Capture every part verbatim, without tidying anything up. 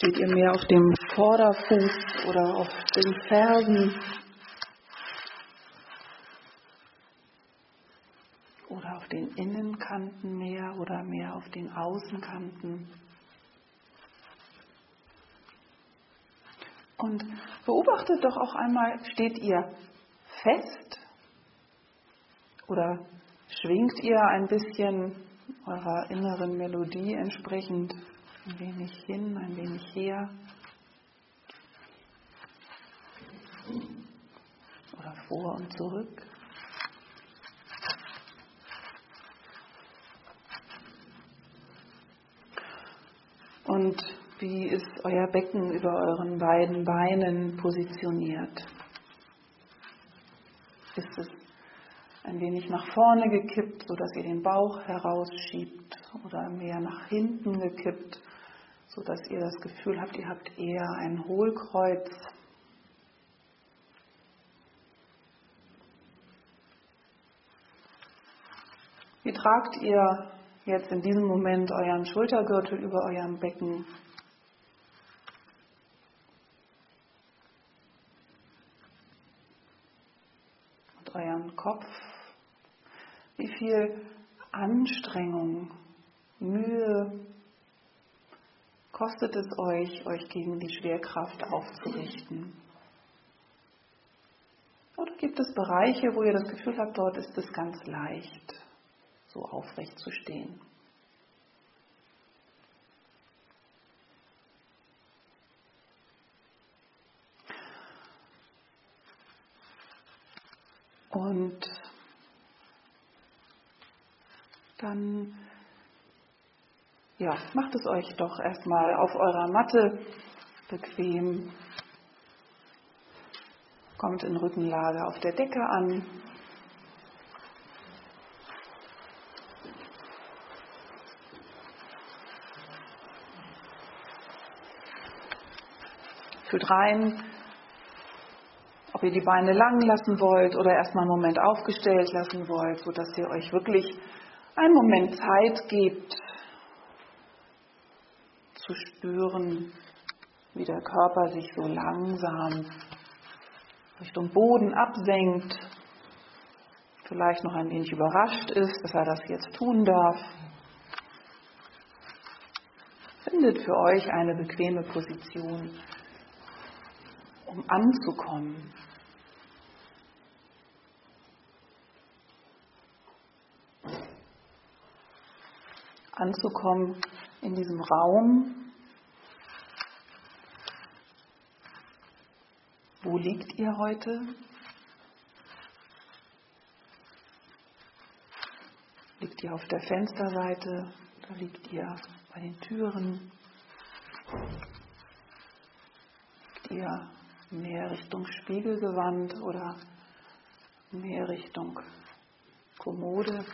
Steht ihr mehr auf dem Vorderfuß oder auf den Fersen? Oder auf den Innenkanten mehr oder mehr auf den Außenkanten? Und beobachtet doch auch einmal, steht ihr fest oder schwingt ihr ein bisschen eurer inneren Melodie entsprechend ein wenig hin, ein wenig her? Oder vor und zurück? Und wie ist euer Becken über euren beiden Beinen positioniert? Ist es ein wenig nach vorne gekippt, sodass ihr den Bauch herausschiebt, oder mehr nach hinten gekippt, sodass ihr das Gefühl habt, ihr habt eher ein Hohlkreuz? Wie tragt ihr jetzt in diesem Moment euren Schultergürtel über eurem Becken? Und euren Kopf? Wie viel Anstrengung, Mühe kostet es euch, euch gegen die Schwerkraft aufzurichten? Oder gibt es Bereiche, wo ihr das Gefühl habt, dort ist es ganz leicht, so aufrecht zu stehen? Und dann ja, macht es euch doch erstmal auf eurer Matte bequem. Kommt in Rückenlage auf der Decke an. Fühlt rein, ob ihr die Beine lang lassen wollt oder erstmal einen Moment aufgestellt lassen wollt, sodass ihr euch wirklich einen Moment Zeit gebt, zu spüren, wie der Körper sich so langsam Richtung Boden absenkt, vielleicht noch ein wenig überrascht ist, dass er das jetzt tun darf. Findet für euch eine bequeme Position, um anzukommen. Anzukommen in diesem Raum. Wo liegt ihr heute? Liegt ihr auf der Fensterseite? Oder liegt ihr bei den Türen? Liegt ihr mehr Richtung Spiegel gewandt oder mehr Richtung Kommode?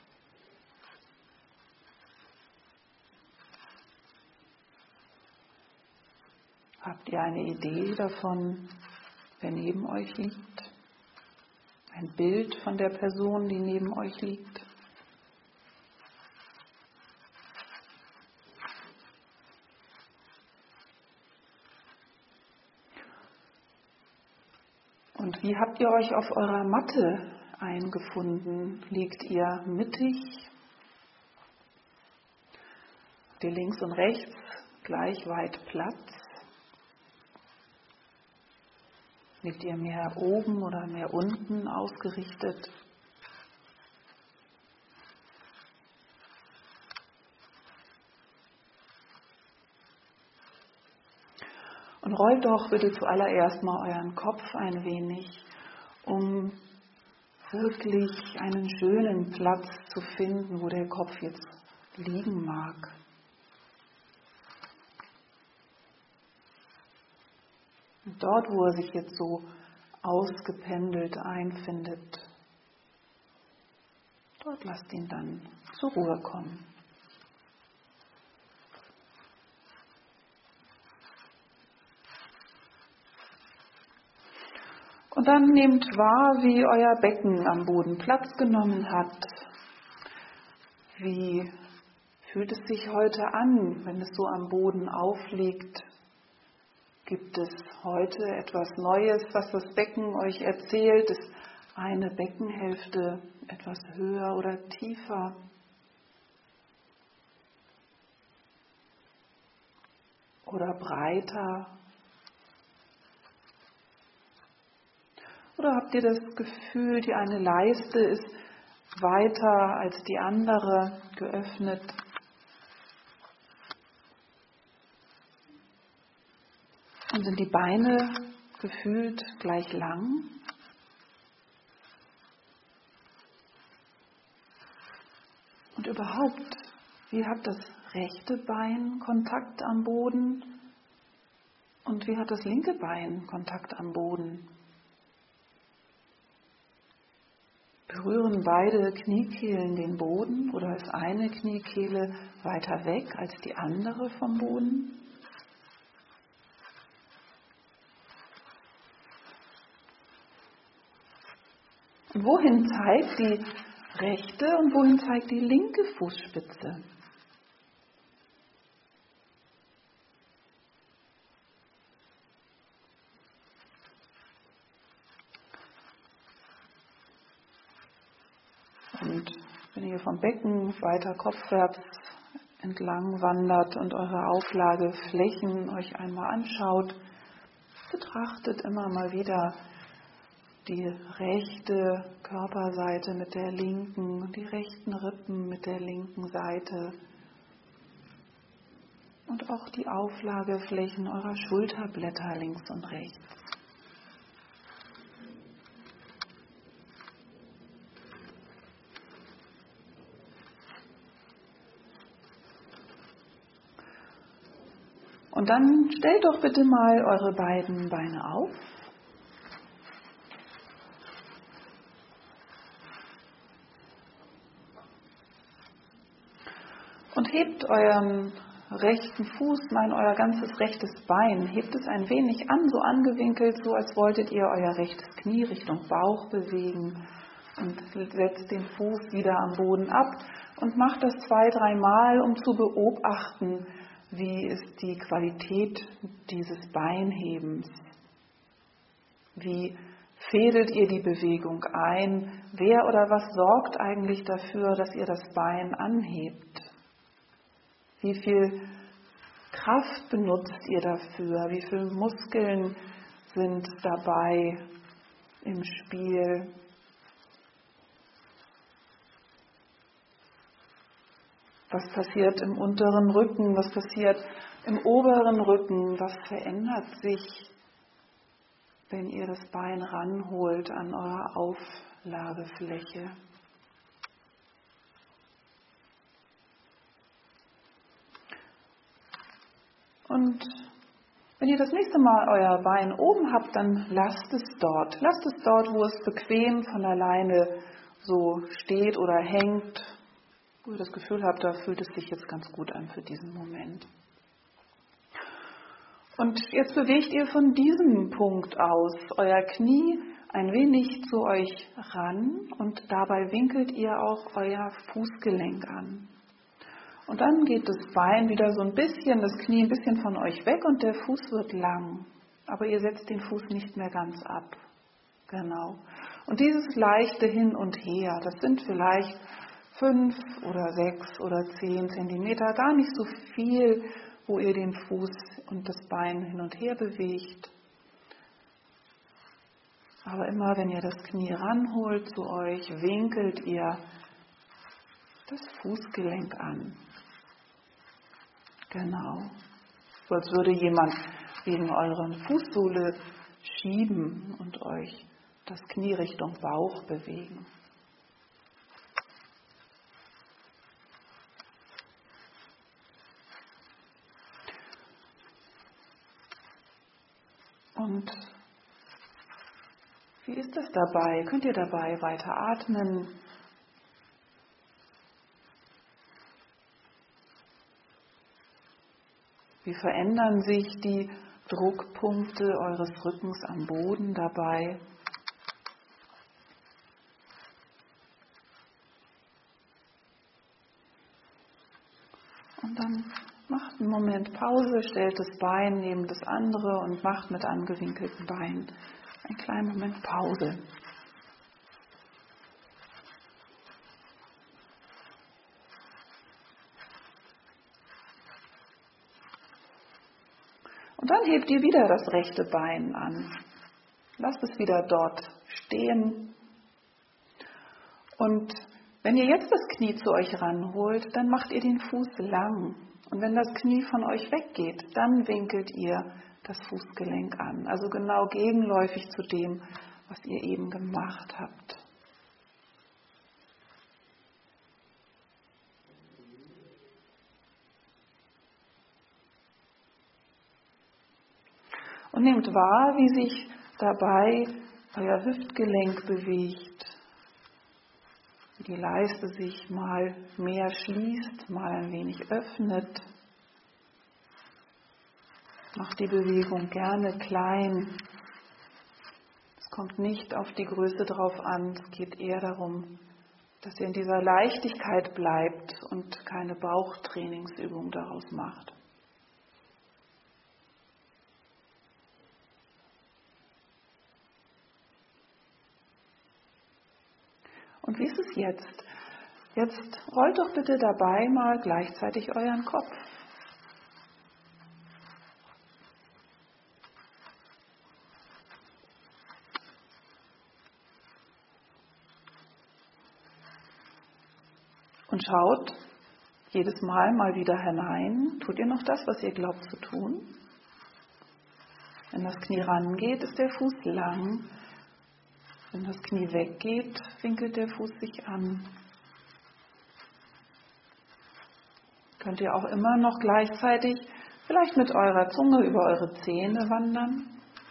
Habt ihr eine Idee davon, wer neben euch liegt? Ein Bild von der Person, die neben euch liegt? Und wie habt ihr euch auf eurer Matte eingefunden? Liegt ihr mittig? Habt ihr links und rechts gleich weit Platz? Liegt ihr mehr oben oder mehr unten ausgerichtet? Und rollt doch bitte zuallererst mal euren Kopf ein wenig, um wirklich einen schönen Platz zu finden, wo der Kopf jetzt liegen mag. Und dort, wo er sich jetzt so ausgependelt einfindet, dort lasst ihn dann zur Ruhe kommen. Und dann nehmt wahr, wie euer Becken am Boden Platz genommen hat. Wie fühlt es sich heute an, wenn es so am Boden aufliegt? Gibt es heute etwas Neues, was das Becken euch erzählt? Ist eine Beckenhälfte etwas höher oder tiefer? Oder breiter? Oder habt ihr das Gefühl, die eine Leiste ist weiter als die andere, geöffnet? Und sind die Beine gefühlt gleich lang? Und überhaupt, wie hat das rechte Bein Kontakt am Boden? Und wie hat das linke Bein Kontakt am Boden? Berühren beide Kniekehlen den Boden oder ist eine Kniekehle weiter weg als die andere vom Boden? Und wohin zeigt die rechte und wohin zeigt die linke Fußspitze? Und wenn ihr vom Becken weiter kopfwärts entlang wandert und eure Auflageflächen euch einmal anschaut, betrachtet immer mal wieder die rechte Körperseite mit der linken, die rechten Rippen mit der linken Seite und auch die Auflageflächen eurer Schulterblätter links und rechts. Und dann stellt doch bitte mal eure beiden Beine auf. Und hebt euren rechten Fuß, nein, euer ganzes rechtes Bein, hebt es ein wenig an, so angewinkelt, so als wolltet ihr euer rechtes Knie Richtung Bauch bewegen und setzt den Fuß wieder am Boden ab und macht das zwei, dreimal, um zu beobachten, wie ist die Qualität dieses Beinhebens. Wie fädelt ihr die Bewegung ein? Wer oder was sorgt eigentlich dafür, dass ihr das Bein anhebt? Wie viel Kraft benutzt ihr dafür? Wie viele Muskeln sind dabei im Spiel? Was passiert im unteren Rücken? Was passiert im oberen Rücken? Was verändert sich, wenn ihr das Bein ranholt an eure Auflagefläche? Und wenn ihr das nächste Mal euer Bein oben habt, dann lasst es dort. Lasst es dort, wo es bequem von alleine so steht oder hängt, wo ihr das Gefühl habt, da fühlt es sich jetzt ganz gut an für diesen Moment. Und jetzt bewegt ihr von diesem Punkt aus euer Knie ein wenig zu euch ran und dabei winkelt ihr auch euer Fußgelenk an. Und dann geht das Bein wieder so ein bisschen, das Knie ein bisschen von euch weg und der Fuß wird lang. Aber ihr setzt den Fuß nicht mehr ganz ab. Genau. Und dieses leichte Hin und Her, das sind vielleicht fünf oder sechs oder zehn Zentimeter, gar nicht so viel, wo ihr den Fuß und das Bein hin und her bewegt. Aber immer, wenn ihr das Knie ranholt zu euch, winkelt ihr das Fußgelenk an. Genau. So als würde jemand wegen euren Fußsohle schieben und euch das Knie Richtung Bauch bewegen. Und wie ist das dabei? Könnt ihr dabei weiter atmen? Wie verändern sich die Druckpunkte eures Rückens am Boden dabei? Und dann macht macht einen Moment Pause, stellt das Bein neben das andere und macht mit angewinkelten Beinen einen kleinen Moment Pause. Und dann hebt ihr wieder das rechte Bein an. Lasst es wieder dort stehen. Und wenn ihr jetzt das Knie zu euch ranholt, dann macht ihr den Fuß lang. Und wenn das Knie von euch weggeht, dann winkelt ihr das Fußgelenk an. Also genau gegenläufig zu dem, was ihr eben gemacht habt. Und nehmt wahr, wie sich dabei euer Hüftgelenk bewegt. Wie die Leiste sich mal mehr schließt, mal ein wenig öffnet. Macht die Bewegung gerne klein. Es kommt nicht auf die Größe drauf an, es geht eher darum, dass ihr in dieser Leichtigkeit bleibt und keine Bauchtrainingsübung daraus macht. Und wie ist es jetzt? Jetzt rollt doch bitte dabei mal gleichzeitig euren Kopf. Und schaut jedes Mal mal wieder hinein. Tut ihr noch das, was ihr glaubt zu tun? Wenn das Knie rangeht, ist der Fuß lang. Wenn das Knie weggeht, winkelt der Fuß sich an. Könnt ihr auch immer noch gleichzeitig vielleicht mit eurer Zunge über eure Zähne wandern?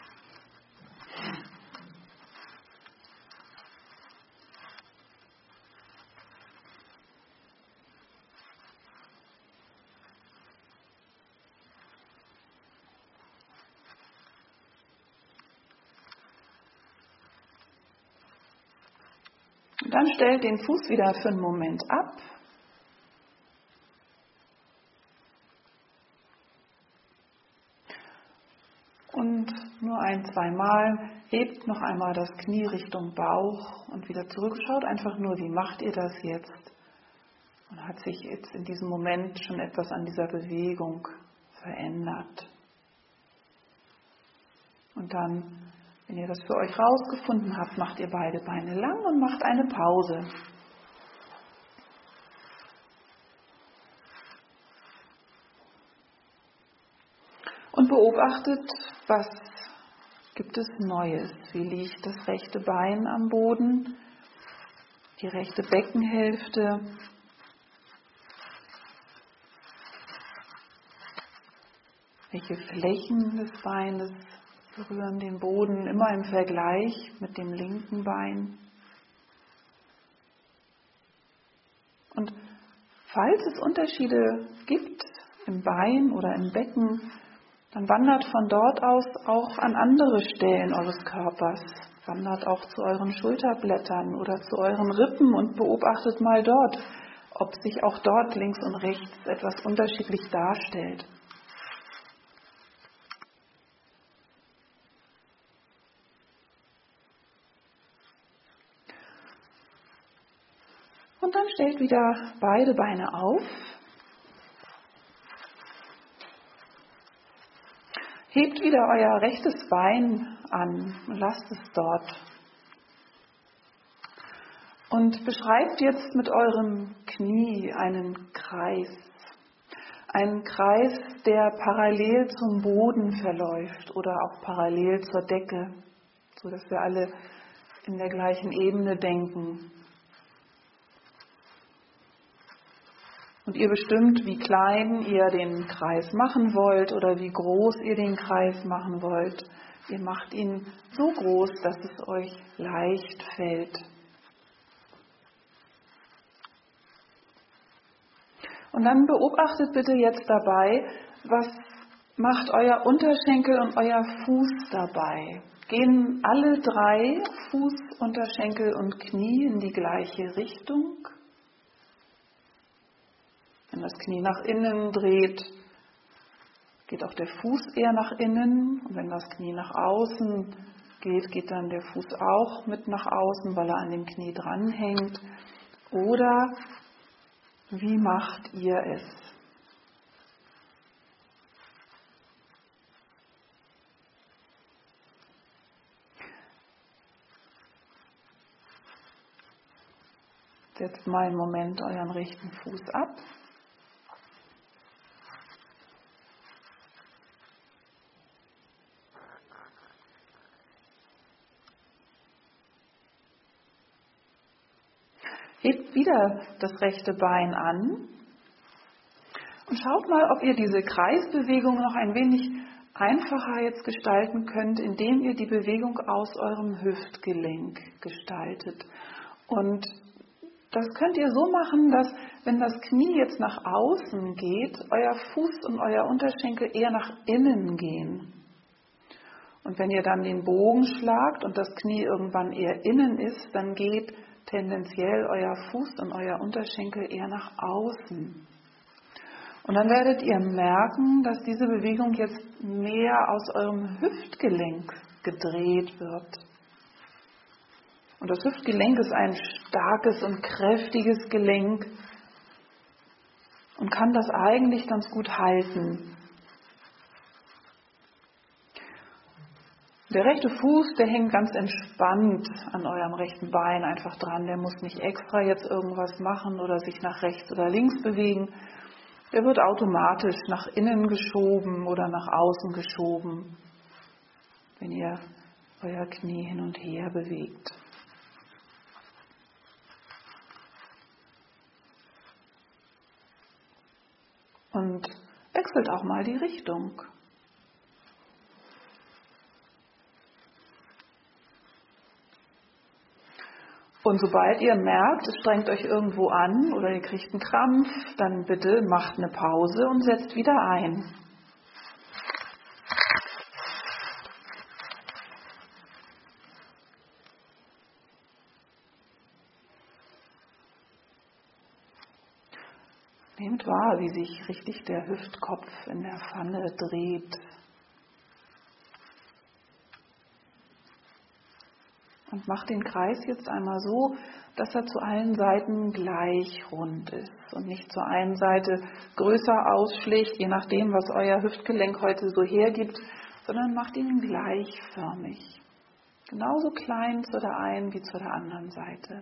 Und dann stellt den Fuß wieder für einen Moment ab. Und nur ein, zweimal hebt noch einmal das Knie Richtung Bauch und wieder zurück. Schaut einfach nur, wie macht ihr das jetzt? Und hat sich jetzt in diesem Moment schon etwas an dieser Bewegung verändert? Und dann, wenn ihr das für euch rausgefunden habt, macht ihr beide Beine lang und macht eine Pause. Und beobachtet, was gibt es Neues? Wie liegt das rechte Bein am Boden, die rechte Beckenhälfte? Welche Flächen des Beines berühren den Boden immer im Vergleich mit dem linken Bein? Und falls es Unterschiede gibt im Bein oder im Becken, dann wandert von dort aus auch an andere Stellen eures Körpers. Wandert auch zu euren Schulterblättern oder zu euren Rippen und beobachtet mal dort, ob sich auch dort links und rechts etwas unterschiedlich darstellt. Und dann stellt wieder beide Beine auf. Hebt wieder euer rechtes Bein an und lasst es dort. Und beschreibt jetzt mit eurem Knie einen Kreis. Einen Kreis, der parallel zum Boden verläuft oder auch parallel zur Decke, sodass wir alle in der gleichen Ebene denken. Und ihr bestimmt, wie klein ihr den Kreis machen wollt oder wie groß ihr den Kreis machen wollt. Ihr macht ihn so groß, dass es euch leicht fällt. Und dann beobachtet bitte jetzt dabei, was macht euer Unterschenkel und euer Fuß dabei. Gehen alle drei, Fuß, Unterschenkel und Knie, in die gleiche Richtung? Wenn das Knie nach innen dreht, geht auch der Fuß eher nach innen. Und wenn das Knie nach außen geht, geht dann der Fuß auch mit nach außen, weil er an dem Knie dranhängt. Oder wie macht ihr es? Setzt mal einen Moment euren rechten Fuß ab. Hebt wieder das rechte Bein an und schaut mal, ob ihr diese Kreisbewegung noch ein wenig einfacher jetzt gestalten könnt, indem ihr die Bewegung aus eurem Hüftgelenk gestaltet. Und das könnt ihr so machen, dass, wenn das Knie jetzt nach außen geht, euer Fuß und euer Unterschenkel eher nach innen gehen. Und wenn ihr dann den Bogen schlagt und das Knie irgendwann eher innen ist, dann geht tendenziell euer Fuß und euer Unterschenkel eher nach außen. Und dann werdet ihr merken, dass diese Bewegung jetzt mehr aus eurem Hüftgelenk gedreht wird. Und das Hüftgelenk ist ein starkes und kräftiges Gelenk und kann das eigentlich ganz gut halten. Der rechte Fuß, der hängt ganz entspannt an eurem rechten Bein einfach dran. Der muss nicht extra jetzt irgendwas machen oder sich nach rechts oder links bewegen. Der wird automatisch nach innen geschoben oder nach außen geschoben, wenn ihr euer Knie hin und her bewegt. Und wechselt auch mal die Richtung. Und sobald ihr merkt, es strengt euch irgendwo an oder ihr kriegt einen Krampf, dann bitte macht eine Pause und setzt wieder ein. Nehmt wahr, wie sich richtig der Hüftkopf in der Pfanne dreht. Und macht den Kreis jetzt einmal so, dass er zu allen Seiten gleich rund ist und nicht zur einen Seite größer ausschlägt, je nachdem, was euer Hüftgelenk heute so hergibt, sondern macht ihn gleichförmig. Genauso klein zu der einen wie zu der anderen Seite.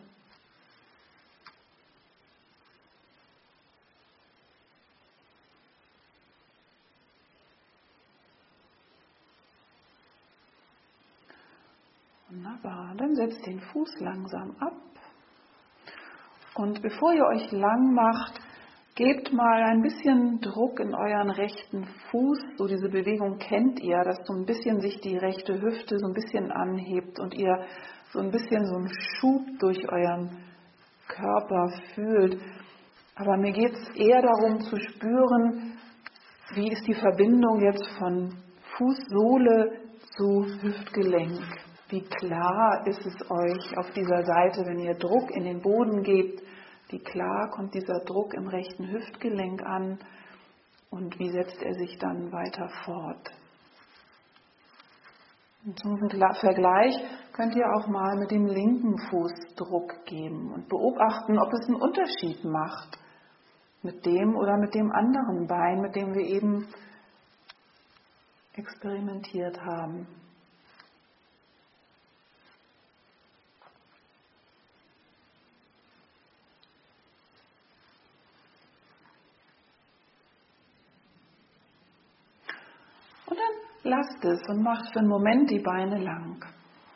Wunderbar, dann setzt den Fuß langsam ab und bevor ihr euch lang macht, gebt mal ein bisschen Druck in euren rechten Fuß, so diese Bewegung kennt ihr, dass so ein bisschen sich die rechte Hüfte so ein bisschen anhebt und ihr so ein bisschen so einen Schub durch euren Körper fühlt. Aber mir geht es eher darum zu spüren, wie ist die Verbindung jetzt von Fußsohle zu Hüftgelenk. Wie klar ist es euch auf dieser Seite, wenn ihr Druck in den Boden gebt, wie klar kommt dieser Druck im rechten Hüftgelenk an und wie setzt er sich dann weiter fort. Und zum Vergleich könnt ihr auch mal mit dem linken Fuß Druck geben und beobachten, ob es einen Unterschied macht mit dem oder mit dem anderen Bein, mit dem wir eben experimentiert haben. Und dann lasst es und macht für einen Moment die Beine lang.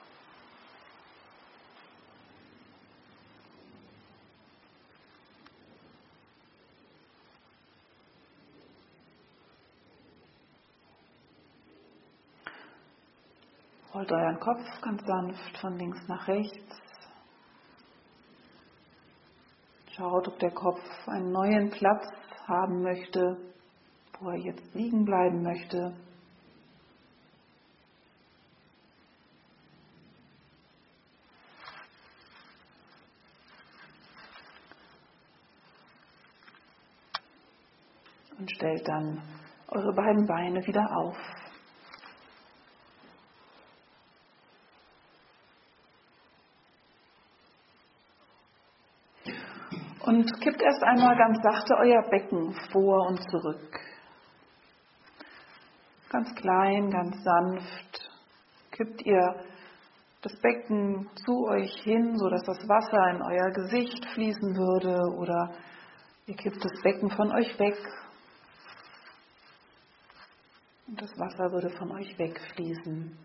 Rollt euren Kopf ganz sanft von links nach rechts. Schaut, ob der Kopf einen neuen Platz haben möchte, wo er jetzt liegen bleiben möchte. Und stellt dann eure beiden Beine wieder auf. Und kippt erst einmal ganz sachte euer Becken vor und zurück. Ganz klein, ganz sanft kippt ihr das Becken zu euch hin, sodass das Wasser in euer Gesicht fließen würde, oder ihr kippt das Becken von euch weg und das Wasser würde von euch wegfließen.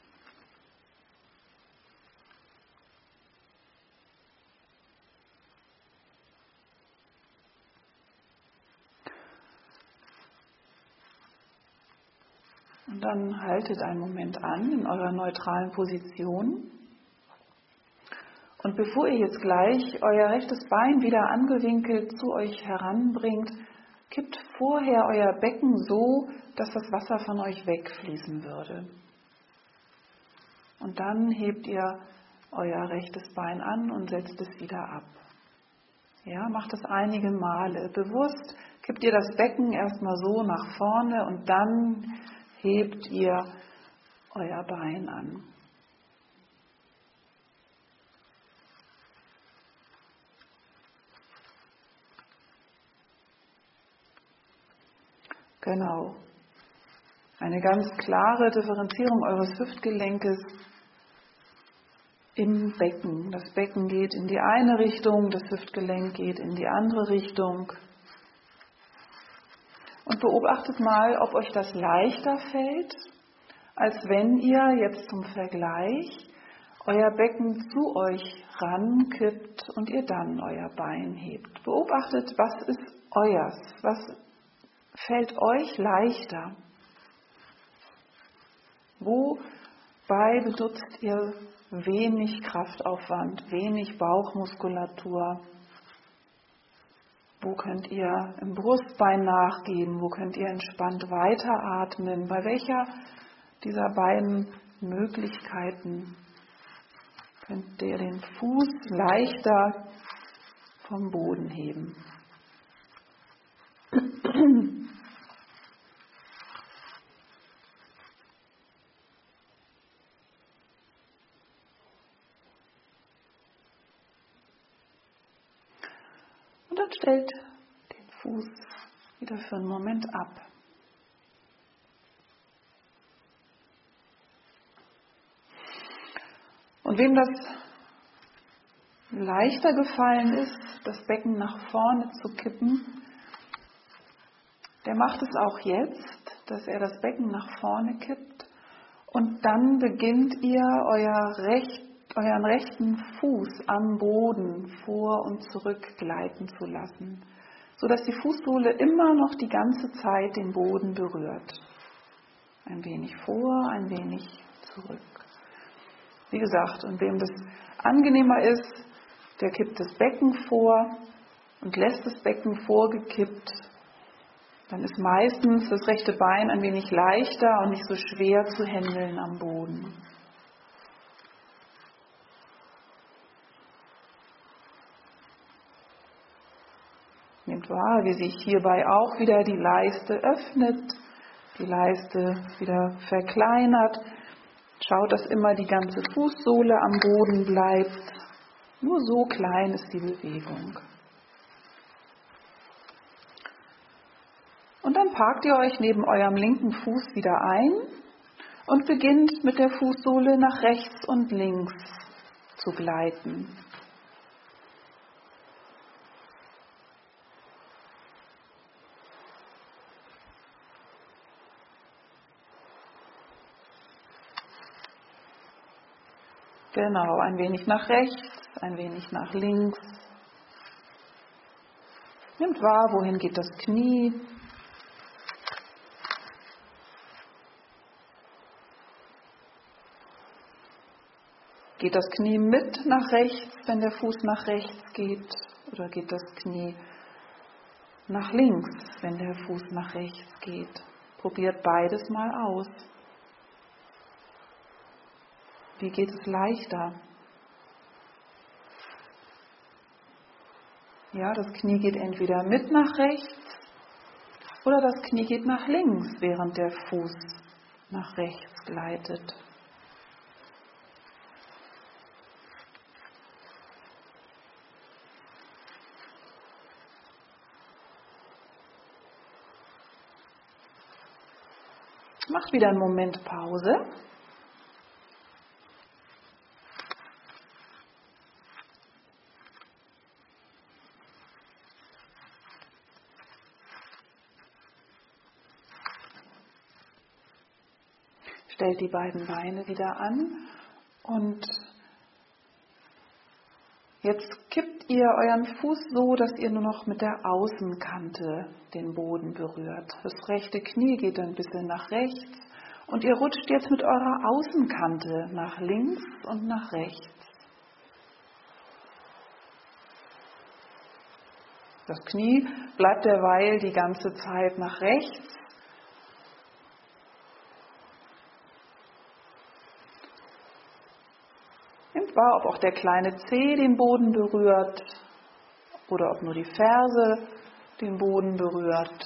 Und dann haltet einen Moment an in eurer neutralen Position. Und bevor ihr jetzt gleich euer rechtes Bein wieder angewinkelt zu euch heranbringt, kippt vorher euer Becken so, dass das Wasser von euch wegfließen würde. Und dann hebt ihr euer rechtes Bein an und setzt es wieder ab. Ja, macht es einige Male. Bewusst kippt ihr das Becken erstmal so nach vorne und dann hebt ihr euer Bein an. Genau. Eine ganz klare Differenzierung eures Hüftgelenkes im Becken. Das Becken geht in die eine Richtung, das Hüftgelenk geht in die andere Richtung. Und beobachtet mal, ob euch das leichter fällt, als wenn ihr jetzt zum Vergleich euer Becken zu euch rankippt und ihr dann euer Bein hebt. Beobachtet, was ist euers, was fällt euch leichter. Wobei benutzt ihr wenig Kraftaufwand, wenig Bauchmuskulatur? Wo könnt ihr im Brustbein nachgeben? Wo könnt ihr entspannt weiteratmen? Bei welcher dieser beiden Möglichkeiten könnt ihr den Fuß leichter vom Boden heben? Und dann stellt den Fuß wieder für einen Moment ab. Und wem das leichter gefallen ist, das Becken nach vorne zu kippen, der macht es auch jetzt, dass er das Becken nach vorne kippt und dann beginnt ihr euer Recht, euren rechten Fuß am Boden vor und zurück gleiten zu lassen, sodass die Fußsohle immer noch die ganze Zeit den Boden berührt. Ein wenig vor, ein wenig zurück. Wie gesagt, und wem das angenehmer ist, der kippt das Becken vor und lässt das Becken vorgekippt. Dann ist meistens das rechte Bein ein wenig leichter und nicht so schwer zu händeln am Boden. Nehmt wahr, wie sich hierbei auch wieder die Leiste öffnet, die Leiste wieder verkleinert. Schaut, dass immer die ganze Fußsohle am Boden bleibt. Nur so klein ist die Bewegung. Und dann parkt ihr euch neben eurem linken Fuß wieder ein und beginnt mit der Fußsohle nach rechts und links zu gleiten. Genau, ein wenig nach rechts, ein wenig nach links. Nehmt wahr, wohin geht das Knie. Geht das Knie mit nach rechts, wenn der Fuß nach rechts geht? Oder geht das Knie nach links, wenn der Fuß nach rechts geht? Probiert beides mal aus. Wie geht es leichter? Ja, das Knie geht entweder mit nach rechts Oder das Knie geht nach links, während der Fuß nach rechts gleitet. Macht wieder einen Moment Pause. Stellt die beiden Beine wieder an und jetzt kippt ihr euren Fuß so, dass ihr nur noch mit der Außenkante den Boden berührt. Das rechte Knie geht ein bisschen nach rechts und ihr rutscht jetzt mit eurer Außenkante nach links und nach rechts. Das Knie bleibt derweil die ganze Zeit nach rechts. Nehmt wahr, ob auch der kleine Zeh den Boden berührt oder ob nur die Ferse den Boden berührt.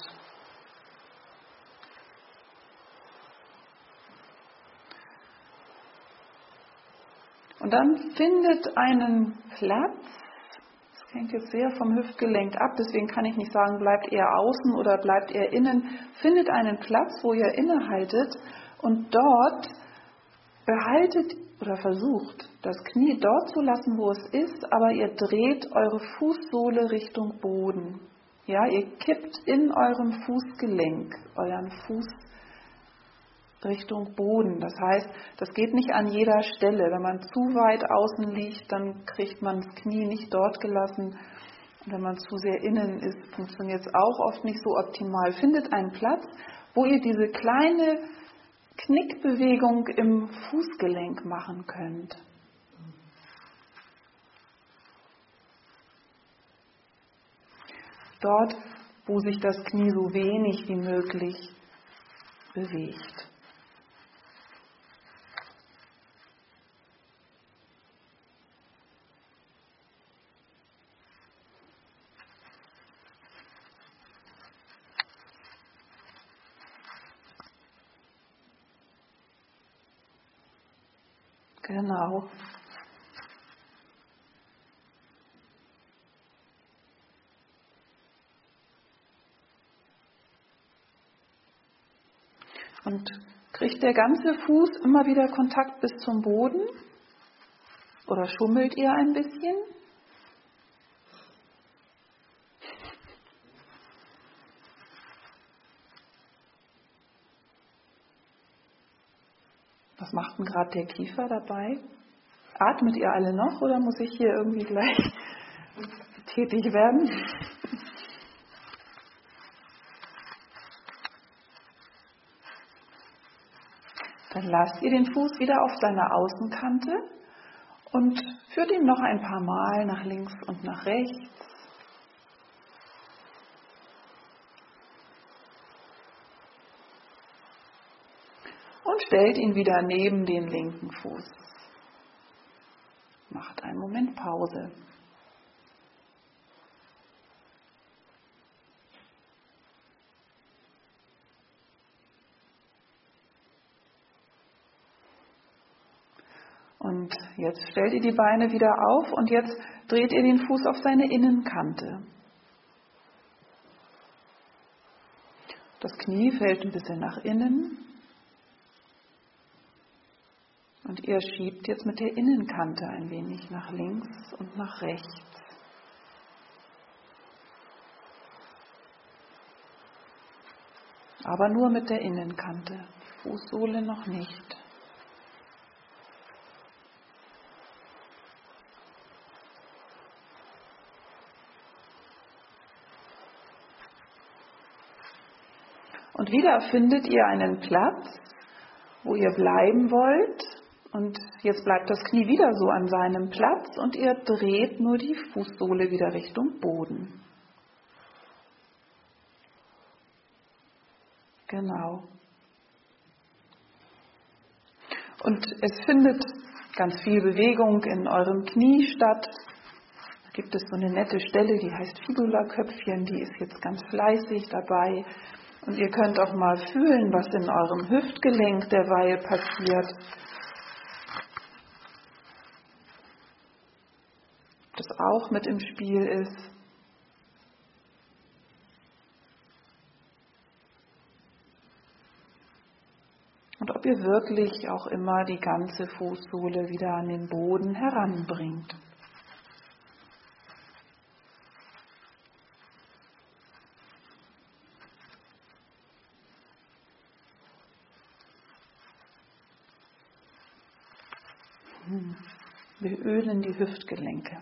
Und dann findet einen Platz, das hängt jetzt sehr vom Hüftgelenk ab, deswegen kann ich nicht sagen, bleibt eher außen oder bleibt eher innen. Findet einen Platz, wo ihr innehaltet und dort behaltet oder versucht, das Knie dort zu lassen, wo es ist, aber ihr dreht eure Fußsohle Richtung Boden. Ja, ihr kippt in eurem Fußgelenk euren Fuß Richtung Boden. Das heißt, das geht nicht an jeder Stelle. Wenn man zu weit außen liegt, dann kriegt man das Knie nicht dort gelassen. Und wenn man zu sehr innen ist, funktioniert es auch oft nicht so optimal. Findet einen Platz, wo ihr diese kleine Knickbewegung im Fußgelenk machen könnt. Dort, wo sich das Knie so wenig wie möglich bewegt. Genau. Und kriegt der ganze Fuß immer wieder Kontakt bis zum Boden? Oder schummelt ihr ein bisschen? Was macht denn gerade der Kiefer dabei? Atmet ihr alle noch oder muss ich hier irgendwie gleich tätig werden? Dann lasst ihr den Fuß wieder auf seiner Außenkante und führt ihn noch ein paar Mal nach links und nach rechts. Und stellt ihn wieder neben den linken Fuß. Macht einen Moment Pause. Und jetzt stellt ihr die Beine wieder auf und jetzt dreht ihr den Fuß auf seine Innenkante. Das Knie fällt ein bisschen nach innen. Und ihr schiebt jetzt mit der Innenkante ein wenig nach links und nach rechts. Aber nur mit der Innenkante, die Fußsohle noch nicht. Und wieder findet ihr einen Platz, wo ihr bleiben wollt. Und jetzt bleibt das Knie wieder so an seinem Platz und ihr dreht nur die Fußsohle wieder Richtung Boden. Genau. Und es findet ganz viel Bewegung in eurem Knie statt. Da gibt es so eine nette Stelle, die heißt Fibulaköpfchen, die ist jetzt ganz fleißig dabei, Und ihr könnt auch mal fühlen, was in eurem Hüftgelenk derweil passiert. Ob das auch mit im Spiel ist. Und ob ihr wirklich auch immer die ganze Fußsohle wieder an den Boden heranbringt. Wir ölen die Hüftgelenke.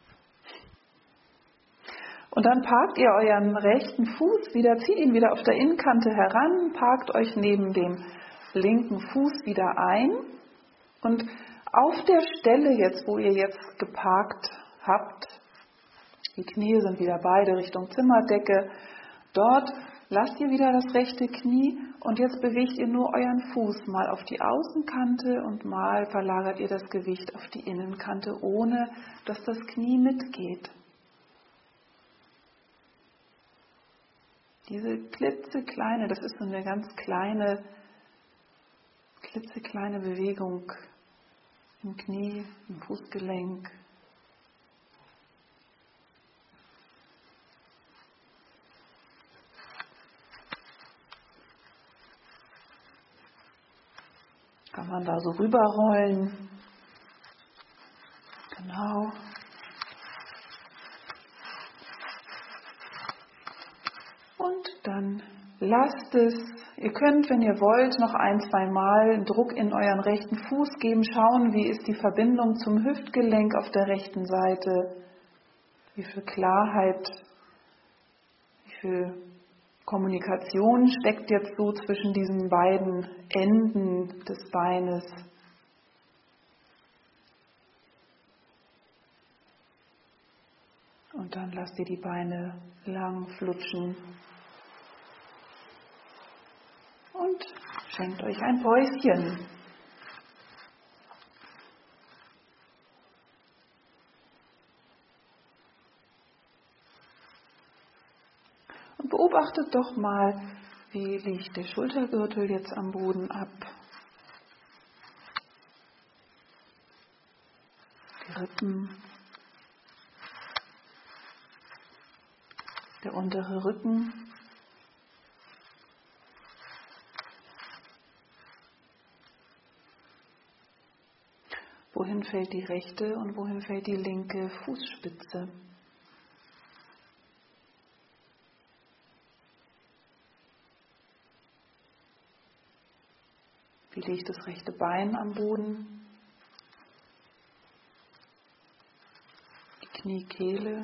Und dann parkt ihr euren rechten Fuß wieder, zieht ihn wieder auf der Innenkante heran, parkt euch neben dem linken Fuß wieder ein. Und auf der Stelle jetzt, wo ihr jetzt geparkt habt, die Knie sind wieder beide Richtung Zimmerdecke, dort lasst ihr wieder das rechte Knie und jetzt bewegt ihr nur euren Fuß mal auf die Außenkante und mal verlagert ihr das Gewicht auf die Innenkante, ohne dass das Knie mitgeht. Diese klitzekleine, das ist so eine ganz kleine, klitzekleine Bewegung im Knie, im Fußgelenk. Kann man da so rüberrollen. Genau. Und dann lasst es. Ihr könnt, wenn ihr wollt, noch ein, zwei Mal Druck in euren rechten Fuß geben. Schauen, wie ist die Verbindung zum Hüftgelenk auf der rechten Seite. Wie viel Klarheit, wie viel Kommunikation steckt jetzt so zwischen diesen beiden Enden des Beines. Und dann lasst ihr die Beine lang flutschen und schenkt euch ein Päuschen. Und beobachtet doch mal, wie liegt der Schultergürtel jetzt am Boden ab. Die Rippen, der untere Rücken. Wohin fällt die rechte und wohin fällt die linke Fußspitze? Wie liegt das rechte Bein am Boden? Die Kniekehle.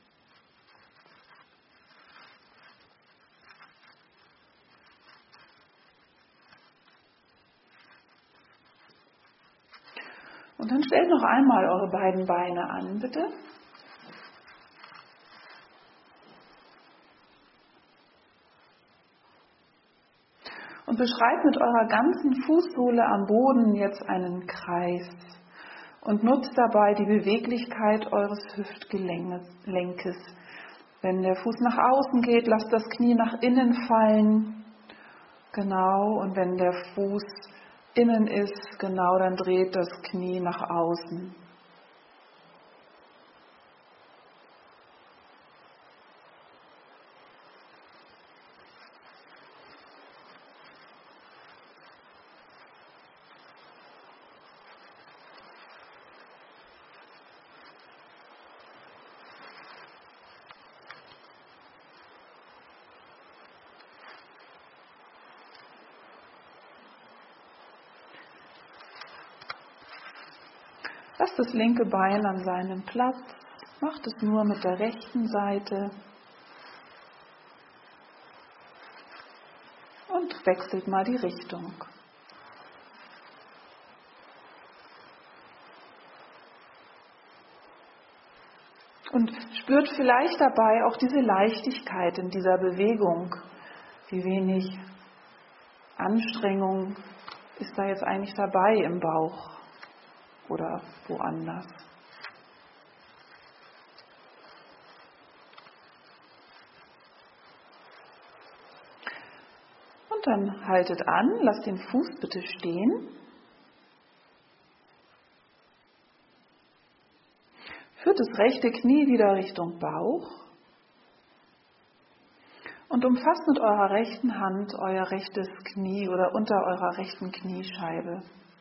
Und dann stellt noch einmal eure beiden Beine an, bitte. Und beschreibt mit eurer ganzen Fußsohle am Boden jetzt einen Kreis und nutzt dabei die Beweglichkeit eures Hüftgelenkes. Wenn der Fuß nach außen geht, lasst das Knie nach innen fallen. Genau, und wenn der Fuß innen ist, genau, dann dreht das Knie nach außen. Lasst das linke Bein an seinem Platz, macht es nur mit der rechten Seite und wechselt mal die Richtung. Und spürt vielleicht dabei auch diese Leichtigkeit in dieser Bewegung. Wie wenig Anstrengung ist da jetzt eigentlich dabei im Bauch oder woanders. Und dann haltet an, lasst den Fuß bitte stehen. Führt das rechte Knie wieder Richtung Bauch. Und umfasst mit eurer rechten Hand euer rechtes Knie oder unter eurer rechten Kniescheibe.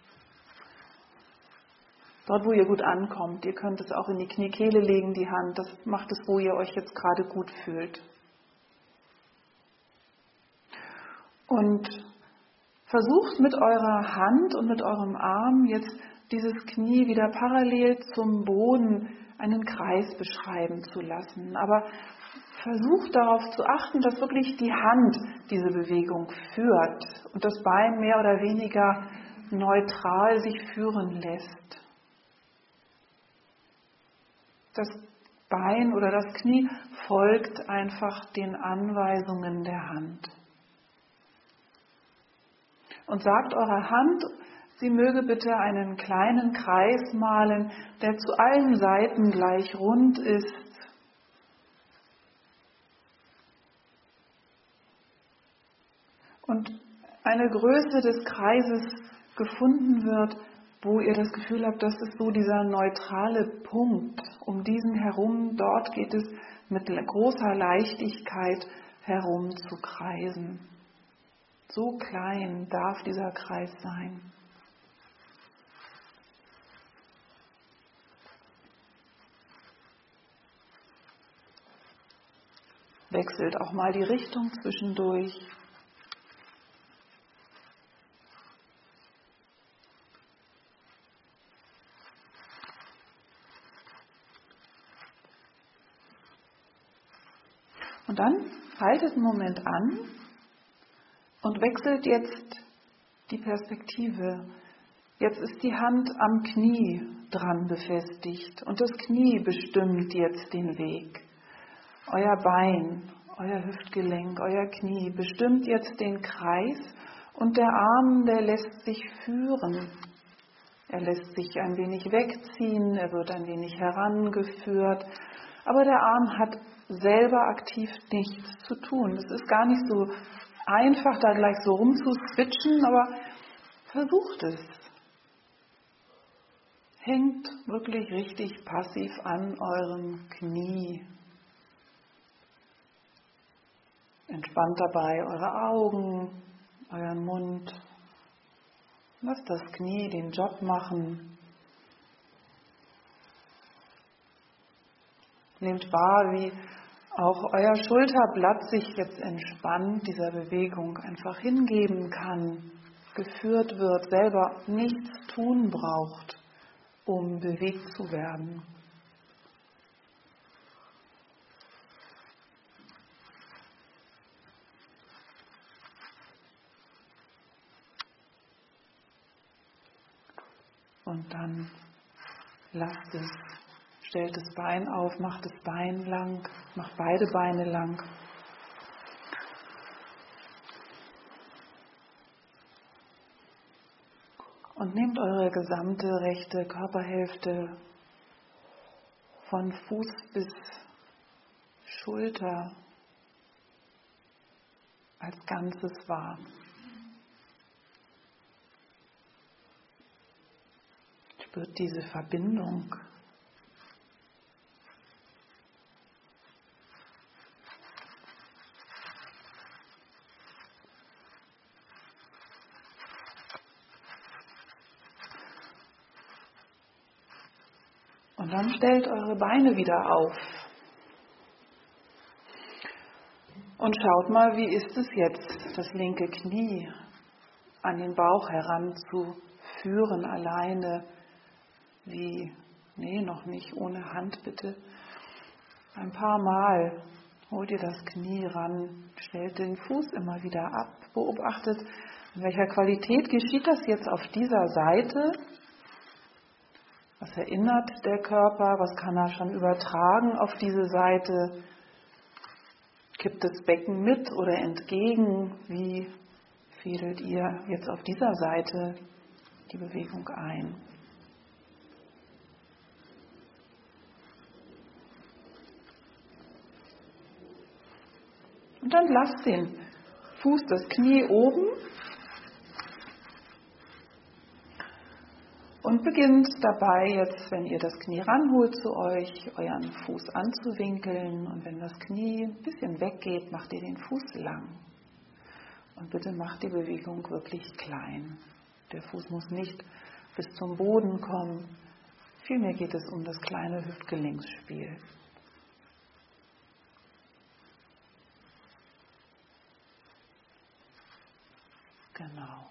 Dort, wo ihr gut ankommt. Ihr könnt es auch in die Kniekehle legen, die Hand. Das macht es, wo ihr euch jetzt gerade gut fühlt. Und versucht mit eurer Hand und mit eurem Arm jetzt dieses Knie wieder parallel zum Boden einen Kreis beschreiben zu lassen. Aber versucht darauf zu achten, dass wirklich die Hand diese Bewegung führt und das Bein mehr oder weniger neutral sich führen lässt. Das Bein oder das Knie folgt einfach den Anweisungen der Hand. Und sagt eurer Hand, sie möge bitte einen kleinen Kreis malen, der zu allen Seiten gleich rund ist. Und eine Größe des Kreises gefunden wird, wo ihr das Gefühl habt, das ist so dieser neutrale Punkt. Um diesen herum, dort geht es mit großer Leichtigkeit herum zu kreisen. So klein darf dieser Kreis sein. Wechselt auch mal die Richtung zwischendurch. Und dann haltet einen Moment an und wechselt jetzt die Perspektive. Jetzt ist die Hand am Knie dran befestigt und das Knie bestimmt jetzt den Weg. Euer Bein, euer Hüftgelenk, euer Knie bestimmt jetzt den Kreis und der Arm, der lässt sich führen. Er lässt sich ein wenig wegziehen, er wird ein wenig herangeführt, aber der Arm hat selber aktiv nichts zu tun. Es ist gar nicht so einfach, da gleich so rumzuswitchen, aber versucht es. Hängt wirklich richtig passiv an eurem Knie. Entspannt dabei eure Augen, euren Mund. Lasst das Knie den Job machen. Nehmt wahr, wie auch euer Schulterblatt sich jetzt entspannt dieser Bewegung einfach hingeben kann, geführt wird, selber nichts tun braucht, um bewegt zu werden. Und dann lasst es. Stellt das Bein auf, macht das Bein lang, macht beide Beine lang. Und nehmt eure gesamte rechte Körperhälfte von Fuß bis Schulter als Ganzes wahr. Spürt diese Verbindung. Und dann stellt eure Beine wieder auf. Und schaut mal, wie ist es jetzt, das linke Knie an den Bauch heranzuführen, alleine. Wie, nee, noch nicht, ohne Hand bitte. Ein paar Mal holt ihr das Knie ran, stellt den Fuß immer wieder ab, beobachtet, in welcher Qualität geschieht das jetzt auf dieser Seite. Was erinnert der Körper? Was kann er schon übertragen auf diese Seite? Kippt das Becken mit oder entgegen? Wie fädelt ihr jetzt auf dieser Seite die Bewegung ein? Und dann lasst den Fuß, das Knie oben und beginnt dabei jetzt, wenn ihr das Knie ranholt zu euch, euren Fuß anzuwinkeln und wenn das Knie ein bisschen weggeht, macht ihr den Fuß lang. Und bitte macht die Bewegung wirklich klein. Der Fuß muss nicht bis zum Boden kommen. Vielmehr geht es um das kleine Hüftgelenksspiel. Genau.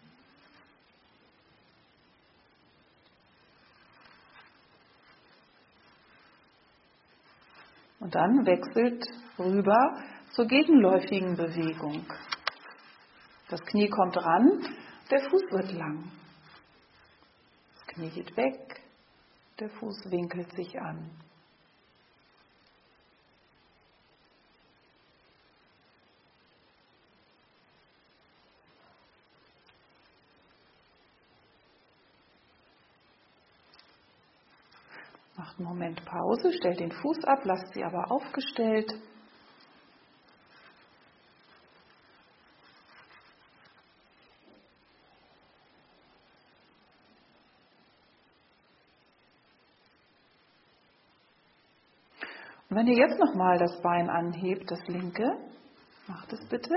Und dann wechselt rüber zur gegenläufigen Bewegung. Das Knie kommt ran, der Fuß wird lang. Das Knie geht weg, der Fuß winkelt sich an. Macht einen Moment Pause, stellt den Fuß ab, lasst sie aber aufgestellt. Und wenn ihr jetzt nochmal das Bein anhebt, das linke, macht es bitte,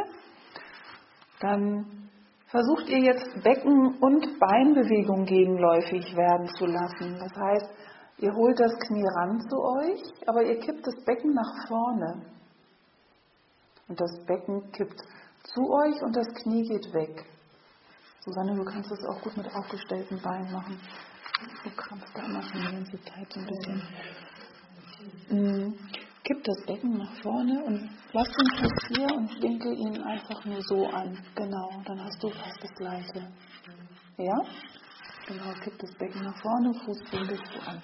dann versucht ihr jetzt Becken- und Beinbewegung gegenläufig werden zu lassen. Das heißt, ihr holt das Knie ran zu euch, aber ihr kippt das Becken nach vorne. Und das Becken kippt zu euch und das Knie geht weg. Susanne, du kannst das auch gut mit aufgestellten Beinen machen. Du kannst da machen die ganze Zeit so ein bisschen. Mhm. Kipp das Becken nach vorne und lass den Fuß hier und winkel ihn einfach nur so an. Genau, dann hast du fast das Gleiche. Ja? Genau, kipp das Becken nach vorne, Fuß winkelst du an.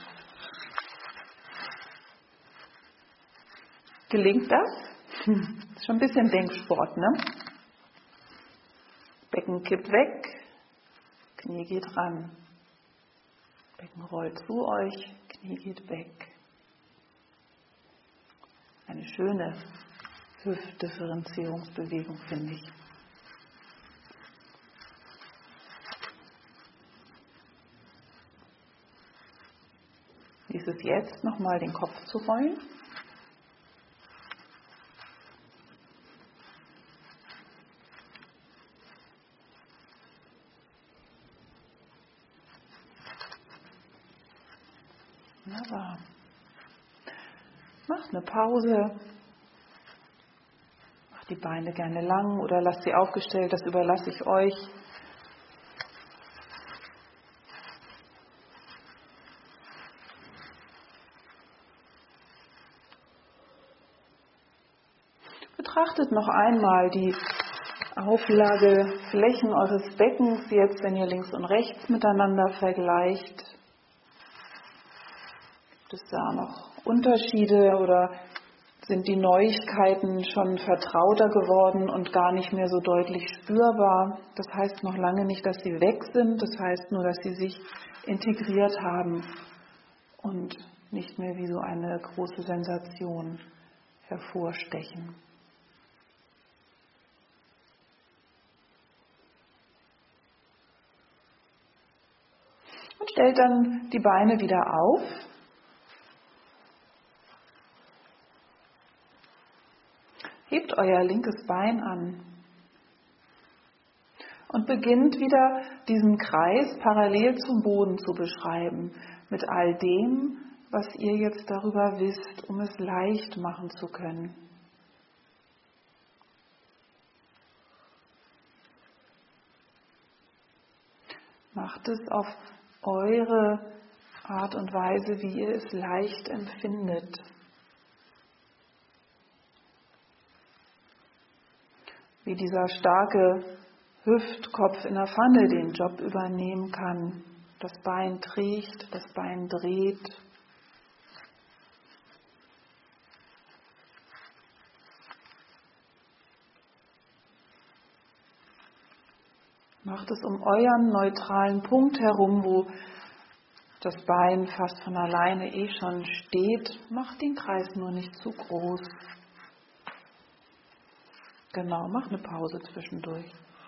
Gelingt das? Hm. Ist schon ein bisschen Denksport, ne? Becken kippt weg, Knie geht ran. Becken rollt zu euch, Knie geht weg. Eine schöne Hüftdifferenzierungsbewegung, finde ich. Wie ist es jetzt, nochmal den Kopf zu rollen? Wunderbar. Macht eine Pause. Macht die Beine gerne lang oder lasst sie aufgestellt, das überlasse ich euch. Betrachtet noch einmal die Auflageflächen eures Beckens, jetzt wenn ihr links und rechts miteinander vergleicht. Gibt es da noch Unterschiede oder sind die Neuigkeiten schon vertrauter geworden und gar nicht mehr so deutlich spürbar? Das heißt noch lange nicht, dass sie weg sind, das heißt nur, dass sie sich integriert haben und nicht mehr wie so eine große Sensation hervorstechen. Und stellt dann die Beine wieder auf. Hebt euer linkes Bein an und beginnt wieder diesen Kreis parallel zum Boden zu beschreiben, mit all dem, was ihr jetzt darüber wisst, um es leicht machen zu können. Macht es auf eure Art und Weise, wie ihr es leicht empfindet. Wie dieser starke Hüftkopf in der Pfanne den Job übernehmen kann. Das Bein trägt, das Bein dreht. Macht es um euren neutralen Punkt herum, wo das Bein fast von alleine eh schon steht. Macht den Kreis nur nicht zu groß. Genau, mach eine Pause zwischendurch.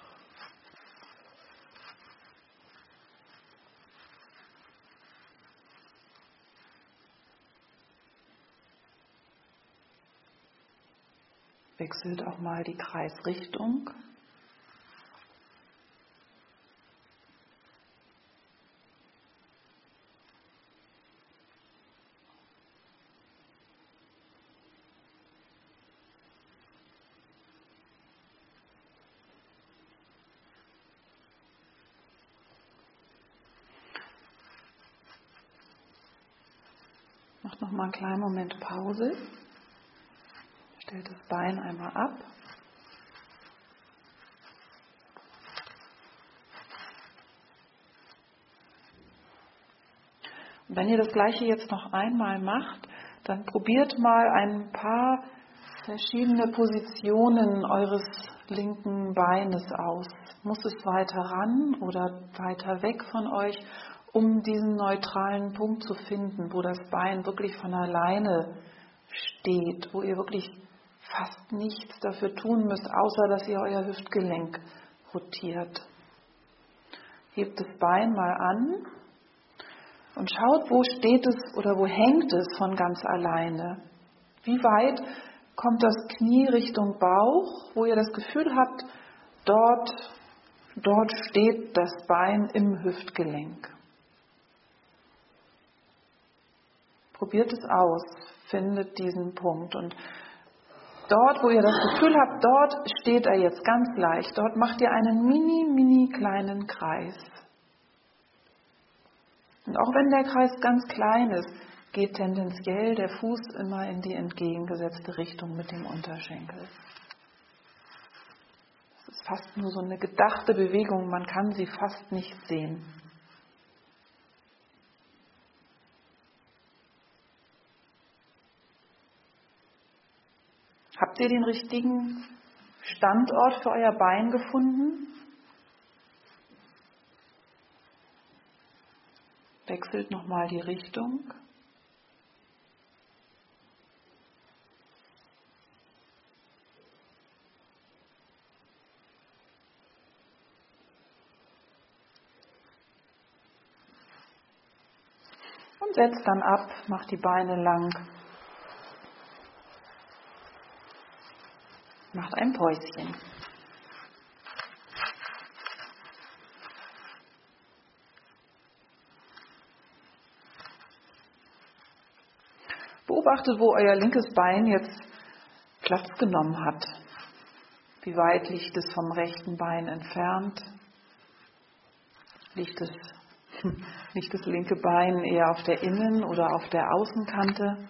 Wechselt auch mal die Kreisrichtung. Macht noch mal einen kleinen Moment Pause. Stellt das Bein einmal ab. Und wenn ihr das Gleiche jetzt noch einmal macht, dann probiert mal ein paar verschiedene Positionen eures linken Beines aus. Muss es weiter ran oder weiter weg von euch, um diesen neutralen Punkt zu finden, wo das Bein wirklich von alleine steht, wo ihr wirklich fast nichts dafür tun müsst, außer dass ihr euer Hüftgelenk rotiert. Hebt das Bein mal an und schaut, wo steht es oder wo hängt es von ganz alleine. Wie weit kommt das Knie Richtung Bauch, wo ihr das Gefühl habt, dort, dort steht das Bein im Hüftgelenk. Probiert es aus, findet diesen Punkt und dort, wo ihr das Gefühl habt, dort steht er jetzt ganz leicht. Dort macht ihr einen mini, mini kleinen Kreis. Und auch wenn der Kreis ganz klein ist, geht tendenziell der Fuß immer in die entgegengesetzte Richtung mit dem Unterschenkel. Das ist fast nur so eine gedachte Bewegung, man kann sie fast nicht sehen. Habt ihr den richtigen Standort für euer Bein gefunden? Wechselt nochmal die Richtung. Und setzt dann ab, macht die Beine lang. Macht ein Päuschen. Beobachtet, wo euer linkes Bein jetzt Platz genommen hat. Wie weit liegt es vom rechten Bein entfernt? Liegt es, liegt das linke Bein eher auf der Innen- oder auf der Außenkante?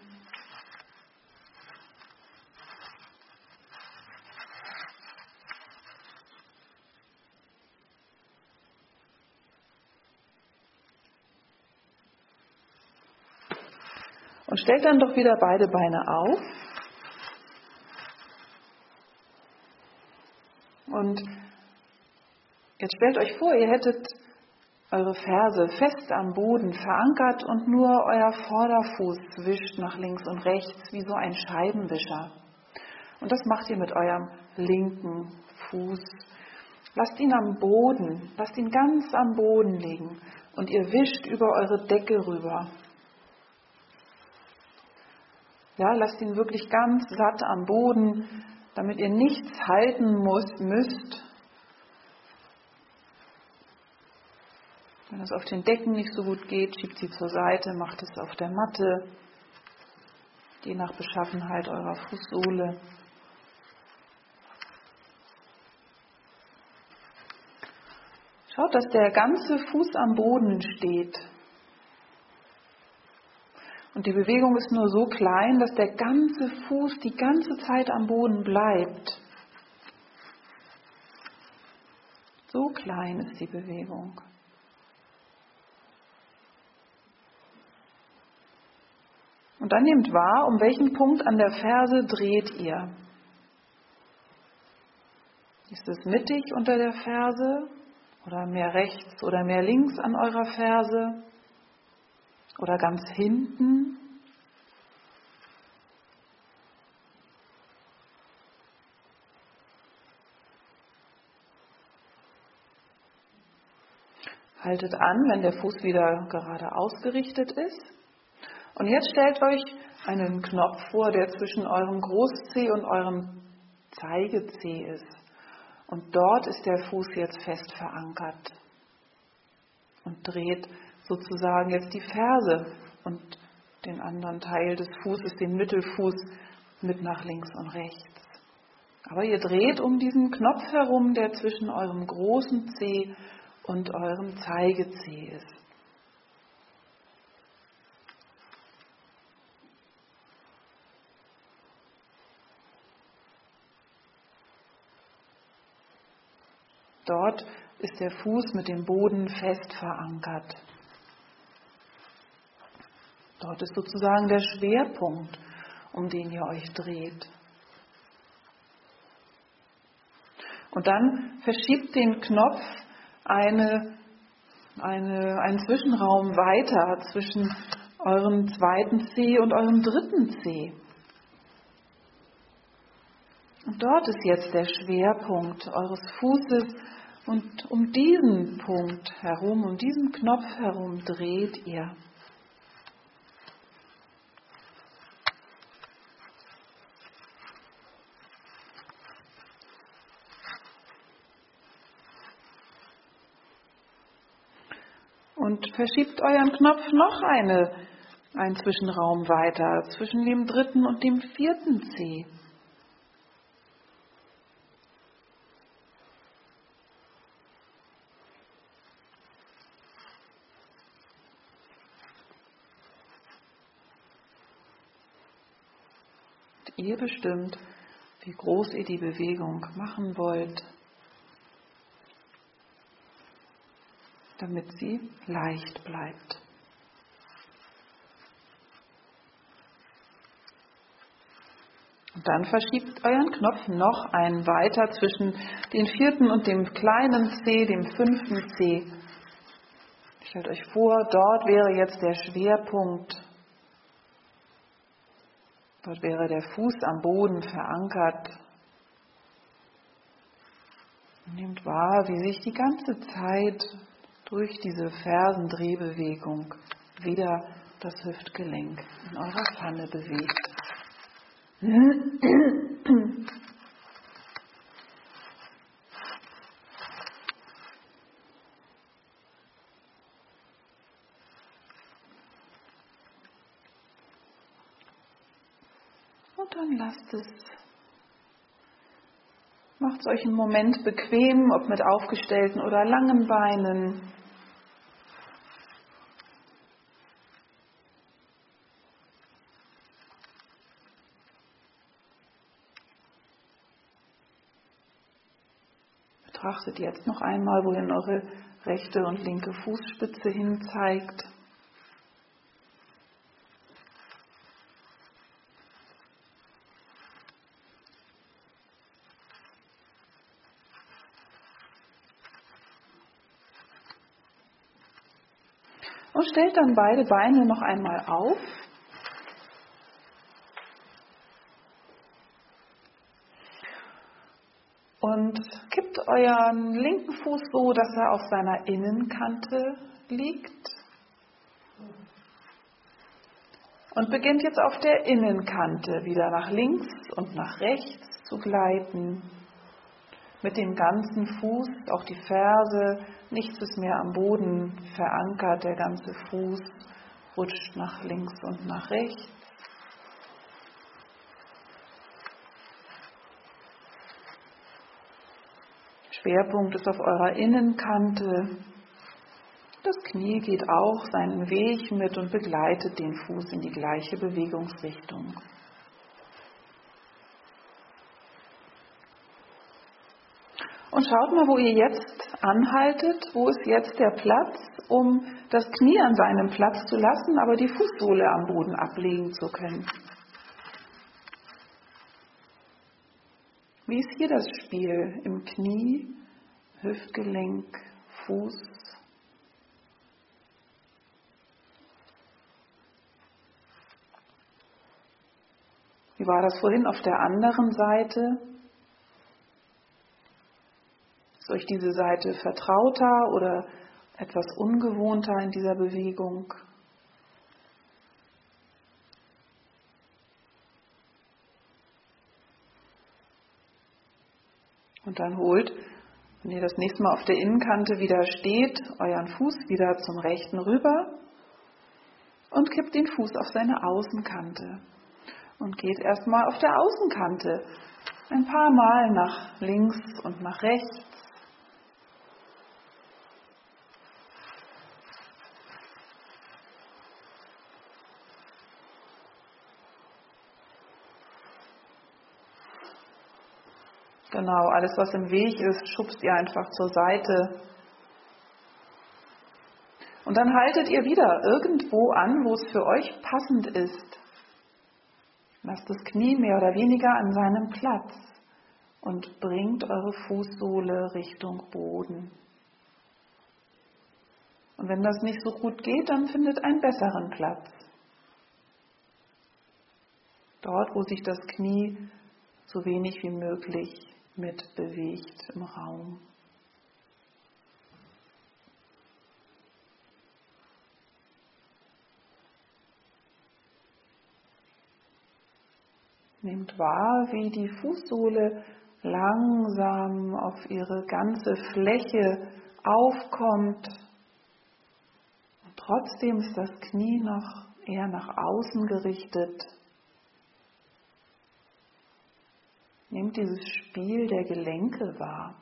Und stellt dann doch wieder beide Beine auf. Und jetzt stellt euch vor, ihr hättet eure Ferse fest am Boden verankert und nur euer Vorderfuß wischt nach links und rechts wie so ein Scheibenwischer. Und das macht ihr mit eurem linken Fuß. Lasst ihn am Boden, lasst ihn ganz am Boden liegen und ihr wischt über eure Decke rüber. Ja, lasst ihn wirklich ganz satt am Boden, damit ihr nichts halten müsst, müsst. Wenn es auf den Decken nicht so gut geht, schiebt sie zur Seite, macht es auf der Matte, je nach Beschaffenheit eurer Fußsohle. Schaut, dass der ganze Fuß am Boden steht. Und die Bewegung ist nur so klein, dass der ganze Fuß die ganze Zeit am Boden bleibt. So klein ist die Bewegung. Und dann nehmt wahr, um welchen Punkt an der Ferse dreht ihr. Ist es mittig unter der Ferse oder mehr rechts oder mehr links an eurer Ferse? Oder ganz hinten? Haltet an, wenn der Fuß wieder gerade ausgerichtet ist. Und jetzt stellt euch einen Knopf vor, der zwischen eurem Großzeh und eurem Zeigezeh ist. Und dort ist der Fuß jetzt fest verankert. Und dreht sozusagen jetzt die Ferse und den anderen Teil des Fußes, den Mittelfuß, mit nach links und rechts. Aber ihr dreht um diesen Knopf herum, der zwischen eurem großen Zeh und eurem Zeigezeh ist. Dort ist der Fuß mit dem Boden fest verankert. Dort ist sozusagen der Schwerpunkt, um den ihr euch dreht. Und dann verschiebt den Knopf eine, eine, einen Zwischenraum weiter zwischen eurem zweiten Zeh und eurem dritten Zeh. Und dort ist jetzt der Schwerpunkt eures Fußes und um diesen Punkt herum, um diesen Knopf herum dreht ihr. Und verschiebt euren Knopf noch eine, einen Zwischenraum weiter, zwischen dem dritten und dem vierten Zeh. Und ihr bestimmt, wie groß ihr die Bewegung machen wollt, damit sie leicht bleibt. Und dann verschiebt euren Knopf noch einen weiter zwischen dem vierten und dem kleinen Zeh, dem fünften Zeh. Stellt euch vor, dort wäre jetzt der Schwerpunkt. Dort wäre der Fuß am Boden verankert. Und nehmt wahr, wie sich die ganze Zeit durch diese Fersendrehbewegung wieder das Hüftgelenk in eurer Pfanne bewegt. Und dann lasst es. Macht es euch einen Moment bequem, ob mit aufgestellten oder langen Beinen. Betrachtet jetzt noch einmal, wohin eure rechte und linke Fußspitze hin zeigt. Und stellt dann beide Beine noch einmal auf. Und kippt euren linken Fuß so, dass er auf seiner Innenkante liegt. Und beginnt jetzt auf der Innenkante wieder nach links und nach rechts zu gleiten. Mit dem ganzen Fuß, auch die Ferse, nichts ist mehr am Boden verankert. Der ganze Fuß rutscht nach links und nach rechts. Schwerpunkt ist auf eurer Innenkante. Das Knie geht auch seinen Weg mit und begleitet den Fuß in die gleiche Bewegungsrichtung. Und schaut mal, wo ihr jetzt anhaltet, wo ist jetzt der Platz, um das Knie an seinem Platz zu lassen, aber die Fußsohle am Boden ablegen zu können. Wie ist hier das Spiel im Knie, Hüftgelenk, Fuß? Wie war das vorhin auf der anderen Seite? Ist euch diese Seite vertrauter oder etwas ungewohnter in dieser Bewegung. Und dann holt, wenn ihr das nächste Mal auf der Innenkante wieder steht, euren Fuß wieder zum Rechten rüber und kippt den Fuß auf seine Außenkante. Und geht erstmal auf der Außenkante ein paar Mal nach links und nach rechts. Genau, alles was im Weg ist, schubst ihr einfach zur Seite. Und dann haltet ihr wieder irgendwo an, wo es für euch passend ist. Lasst das Knie mehr oder weniger an seinem Platz und bringt eure Fußsohle Richtung Boden. Und wenn das nicht so gut geht, dann findet einen besseren Platz. Dort, wo sich das Knie so wenig wie möglich mitbewegt im Raum. Nehmt wahr, wie die Fußsohle langsam auf ihre ganze Fläche aufkommt. Und trotzdem ist das Knie noch eher nach außen gerichtet. Nehmt dieses Spiel der Gelenke wahr.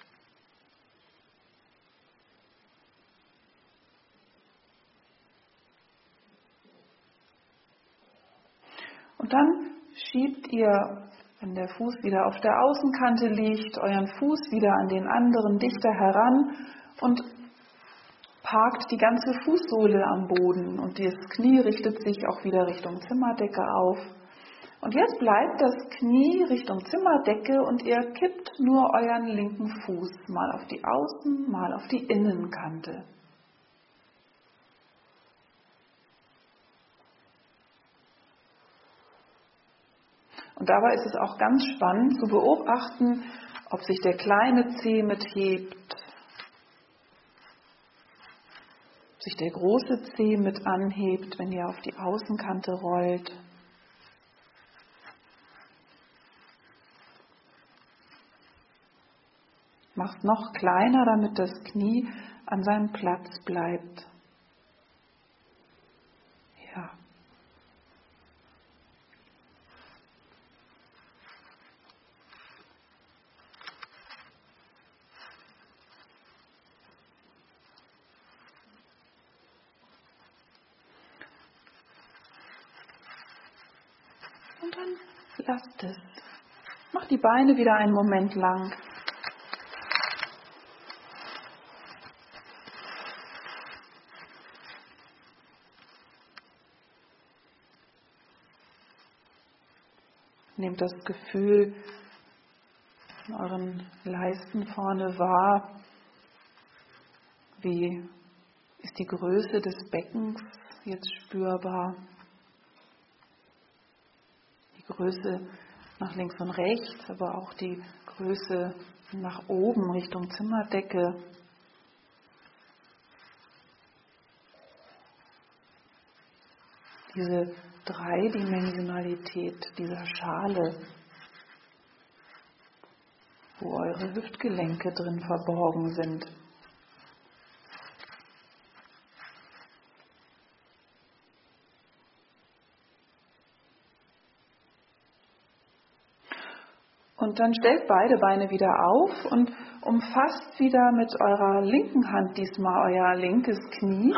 Und dann schiebt ihr, wenn der Fuß wieder auf der Außenkante liegt, euren Fuß wieder an den anderen dichter heran und parkt die ganze Fußsohle am Boden und das Knie richtet sich auch wieder Richtung Zimmerdecke auf. Und jetzt bleibt das Knie Richtung Zimmerdecke und ihr kippt nur euren linken Fuß mal auf die Außen-, mal auf die Innenkante. Und dabei ist es auch ganz spannend zu beobachten, ob sich der kleine Zeh mithebt, ob sich der große Zeh mit anhebt, wenn ihr auf die Außenkante rollt. Macht noch kleiner, damit das Knie an seinem Platz bleibt. Ja. Und dann lasst es. Macht die Beine wieder einen Moment lang. Nehmt das Gefühl in euren Leisten vorne wahr. Wie ist die Größe des Beckens jetzt spürbar? Die Größe nach links und rechts, aber auch die Größe nach oben Richtung Zimmerdecke. Diese Dreidimensionalität dieser Schale, wo eure Hüftgelenke drin verborgen sind. Und dann stellt beide Beine wieder auf und umfasst wieder mit eurer linken Hand diesmal euer linkes Knie.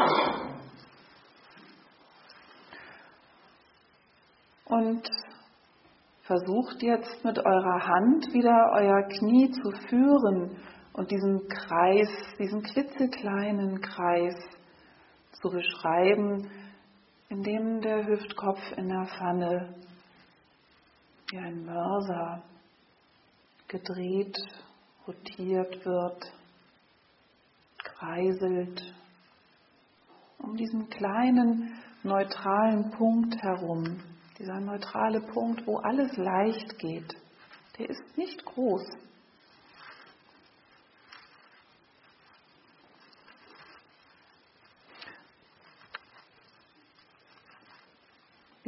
Und versucht jetzt mit eurer Hand wieder euer Knie zu führen und diesen Kreis, diesen klitzekleinen Kreis zu beschreiben, in dem der Hüftkopf in der Pfanne wie ein Mörser gedreht, rotiert wird, kreiselt, um diesen kleinen neutralen Punkt herum. Dieser neutrale Punkt, wo alles leicht geht, der ist nicht groß.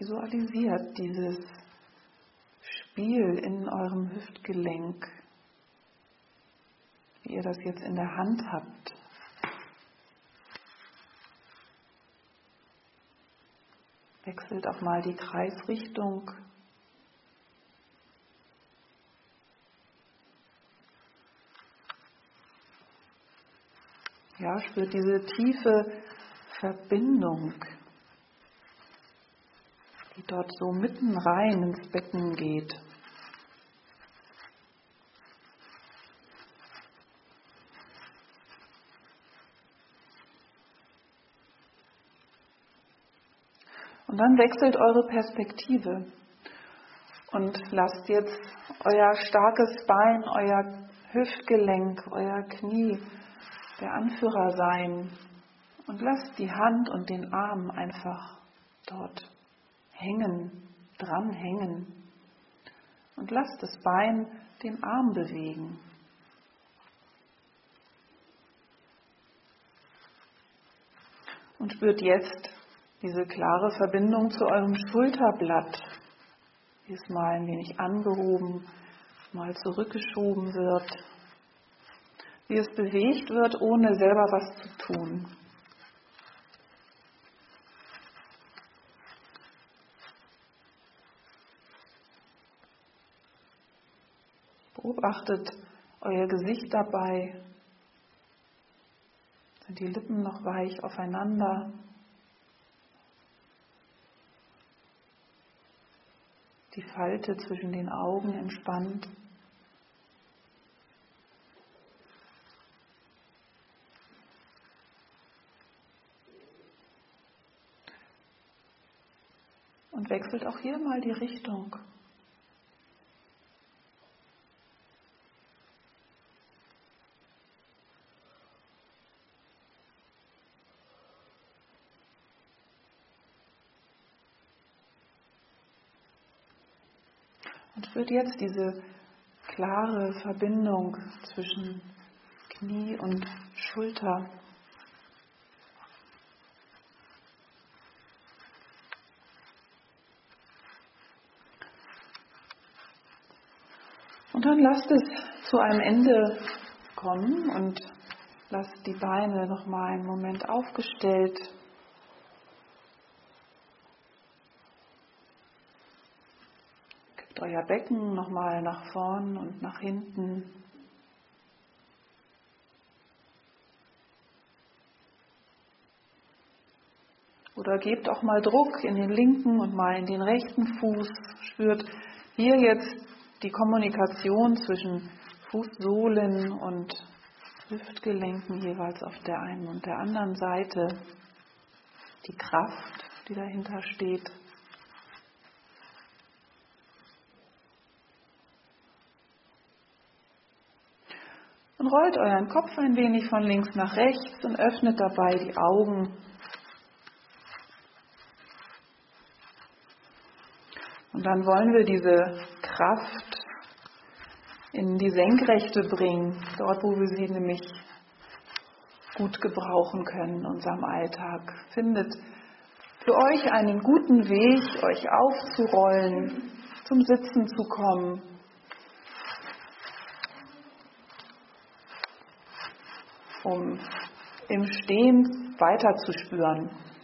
visualisiert dieses Spiel in eurem Hüftgelenk, wie ihr das jetzt in der Hand habt. Wechselt auch mal die Kreisrichtung. Ja, spürt diese tiefe Verbindung, die dort so mitten rein ins Becken geht. Und dann wechselt eure Perspektive und lasst jetzt euer starkes Bein, euer Hüftgelenk, euer Knie der Anführer sein und lasst die Hand und den Arm einfach dort hängen, dran hängen und lasst das Bein den Arm bewegen. Und spürt jetzt diese klare Verbindung zu eurem Schulterblatt, wie es mal ein wenig angehoben, mal zurückgeschoben wird, wie es bewegt wird, ohne selber was zu tun. Beobachtet euer Gesicht dabei. Sind die Lippen noch weich aufeinander? Die Falte zwischen den Augen entspannt. Und wechselt auch hier mal die Richtung. Und spürt jetzt diese klare Verbindung zwischen Knie und Schulter. Und dann lasst es zu einem Ende kommen und lasst die Beine noch mal einen Moment aufgestellt. Gebt euer Becken noch mal nach vorn und nach hinten. Oder gebt auch mal Druck in den linken und mal in den rechten Fuß. Spürt hier jetzt die Kommunikation zwischen Fußsohlen und Hüftgelenken jeweils auf der einen und der anderen Seite. Die Kraft, die dahinter steht. Und rollt euren Kopf ein wenig von links nach rechts und öffnet dabei die Augen. Und dann wollen wir diese Kraft in die Senkrechte bringen, dort wo wir sie nämlich gut gebrauchen können in unserem Alltag. Findet für euch einen guten Weg, euch aufzurollen, zum Sitzen zu kommen. Um im Stehen weiter zu spüren.